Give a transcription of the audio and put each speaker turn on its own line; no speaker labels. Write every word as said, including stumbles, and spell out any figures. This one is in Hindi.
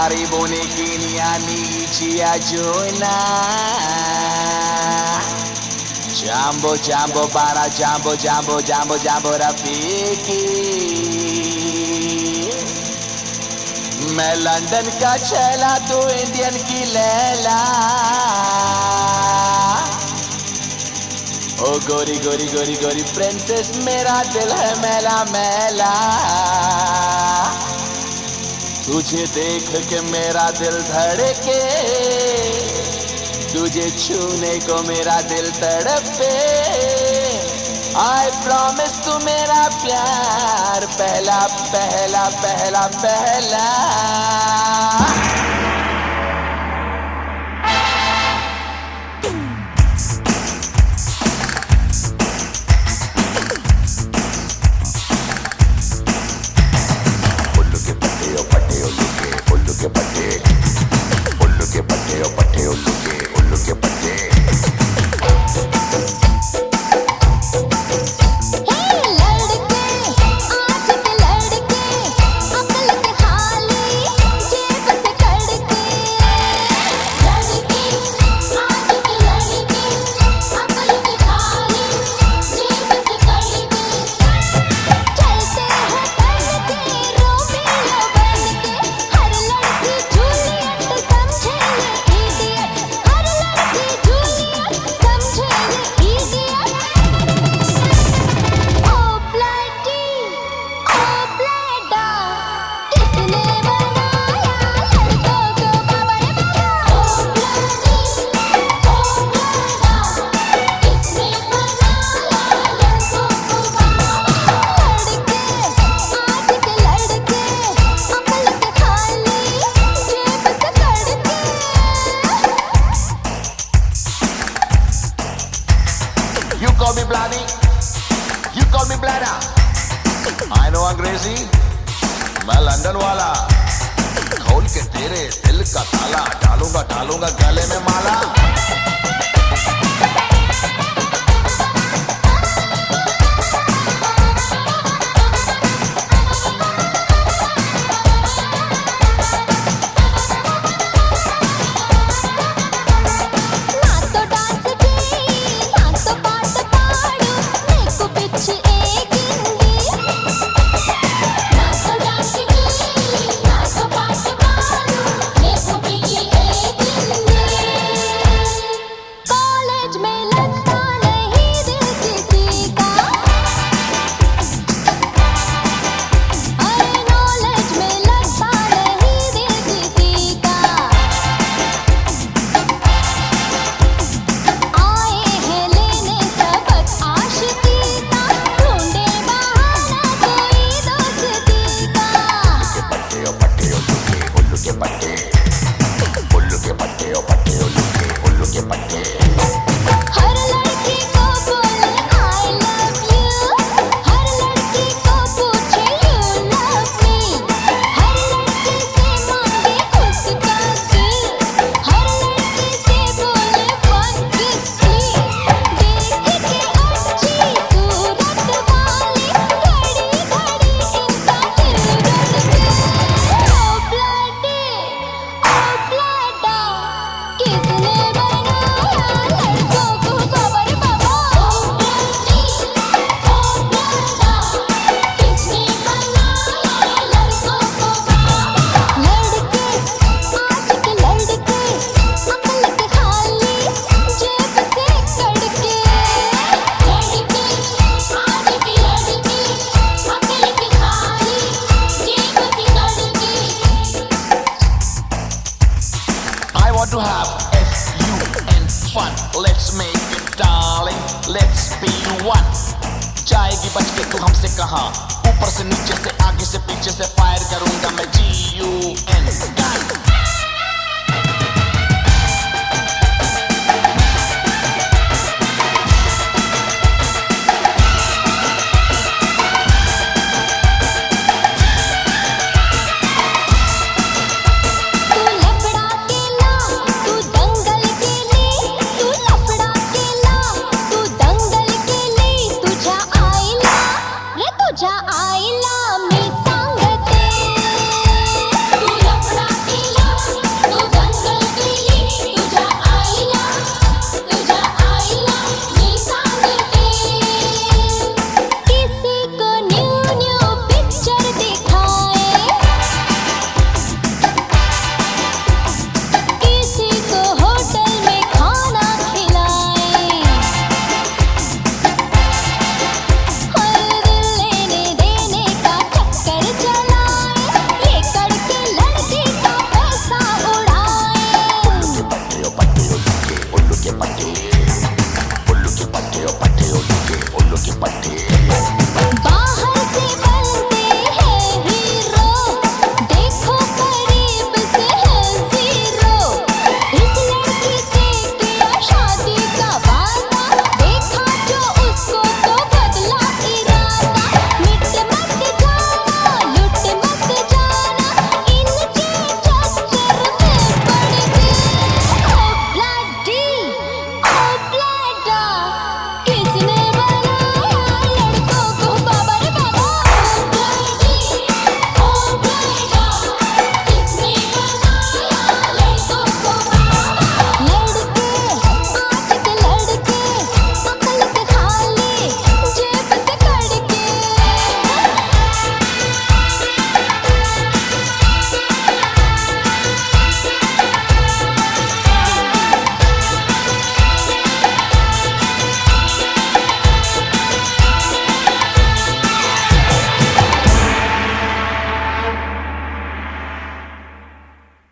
karibu nikinianichia juna. Jambo jambo para jambo jambo jambo jambo Rafiki. मैं लंदन का चेला तू इंडियन की लैला. ओ गोरी गोरी गोरी गोरी प्रिंसेस मेरा दिल है मैला मैला. तुझे देख के मेरा दिल धड़के, तुझे छूने को मेरा दिल तड़पे. I promise तू मेरा प्यार पहला पहला पहला पहला. उल्लू के पट्टे ओ पट्टे उल्लू के, उल्लू के पट्टे, उल्लू के पट्टे ओ पट्टे उल्लू के, उल्लू के पट्टे. You call me bloody, you call me bladder. I know अंग्रेजी, मैं लंदन वाला. खोल के तेरे दिल का ताला, डालूंगा डालूंगा गले में माला. To have fun, fun. Let's make it, darling. Let's be one. जाएगी बच के तू हमसे कहाँ? ऊपर से नीचे से आगे से पीछे से फायर करूंगा मैं. G U N gun.
आईला